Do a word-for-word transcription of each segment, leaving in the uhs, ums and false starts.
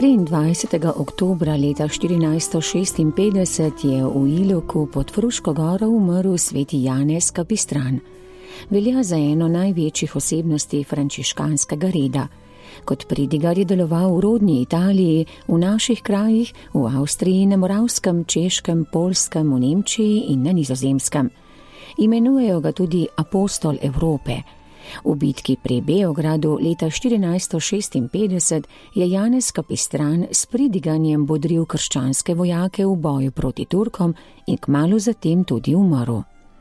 triindvajsetega oktobra leta štirinajststo šestinpetdeset je v Iloku pod Fruško goro umrl sveti Janez Kapistran. Velja za eno največjih osebnosti frančiškanskega reda. Kot pridigar je deloval v rodni Italiji, v naših krajih, v Avstriji, na Moravskem, Češkem, Poljskem, v Nemčiji in na Nizozemskem. Imenujejo ga tudi apostol Evrope. V bitki pri Beogradu leta štirinajststo šestinpetdeset je Janez Kapistran s pridiganjem bodril krščanske vojake v boju proti Turkom in kmalu zatem tudi umrl.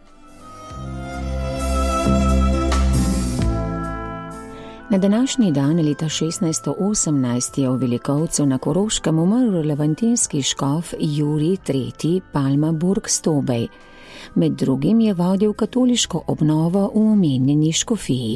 Na današnji dan leta šestnajststo osemnajst je v Velikovcu na Koroškem umrl levantinski škof Jurij tretji Palmaburg-Stobej. Med drugim je vodil katoliško obnovo v omenjeni škofiji.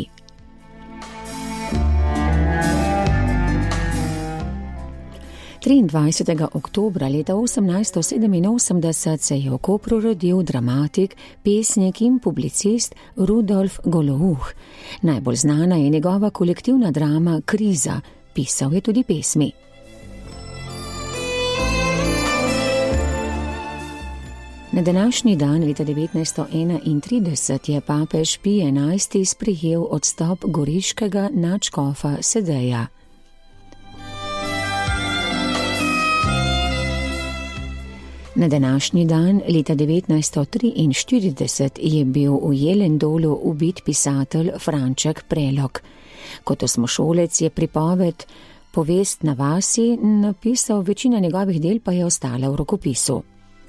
triindvajsetega oktobra leta osemnajststo sedeminosemdeset se je v Kopru rodil dramatik, pesnik in publicist Rudolf Golouh. Najbolj znana je njegova kolektivna drama Kriza, pisal je tudi pesmi. Na današnji dan leta devetnajststo enaintrideset je papež Pij enajsti sprejel odstop goriškega nadškofa Sedeja. Na današnji dan leta devetnajststo triinštirideset je bil v Jelendolu ubit pisatelj Franček Prelog. Kot osmošolec je pripoved Povest na vasi napisal, večina njegovih del pa je ostala v rokopisu.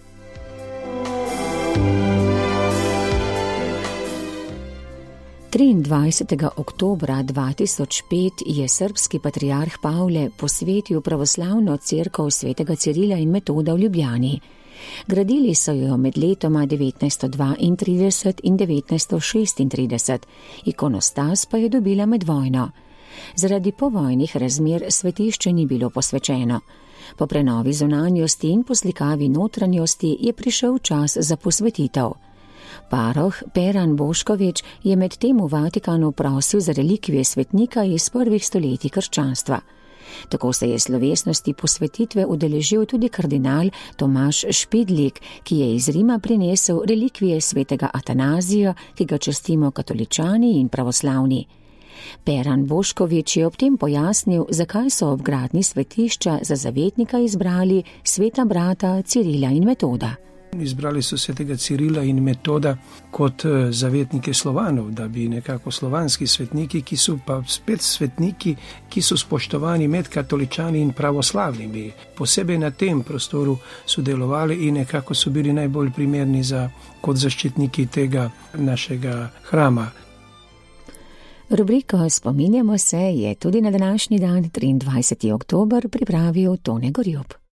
triindvajsetega oktobra dva tisoč pet je srbski patriarh Pavle posvetil pravoslavno cerkev svetega Cirila in Metoda v Ljubljani. Gradili so jo med letoma devetnajststo dvaintrideset in devetnajststo šestintrideset, ikonostas pa je dobila med vojno. Zaradi povojnih razmer svetišče ni bilo posvečeno. Po prenovi zunanjosti in poslikavi notranjosti je prišel čas za posvetitev. Paroh Peran Bošković je med tem v Vatikanu prosil za relikvije svetnika iz prvih stoletij krščanstva. Tako se je slovesnosti posvetitve udeležil tudi kardinal Tomaž Špidlik, ki je iz Rima prinesel relikvije svetega Atanazija, ki ga častimo katoličani in pravoslavni. Peran Bošković je ob tem pojasnil, zakaj so ob gradnji svetišča za zavetnika izbrali sveta brata Cirila in Metoda. Izbrali so svetega Cirila in Metoda kot zavetnike Slovanov, da bi nekako slovanski svetniki, ki so pa spet svetniki, ki so spoštovani med katoličani in pravoslavnimi. Posebej na tem prostoru so delovali in nekako so bili najbolj primerni za, kot zaščitniki tega našega hrama. Rubriko Spominjamo se je tudi na današnji dan, triindvajseti oktober, pripravil Tone Gorjup.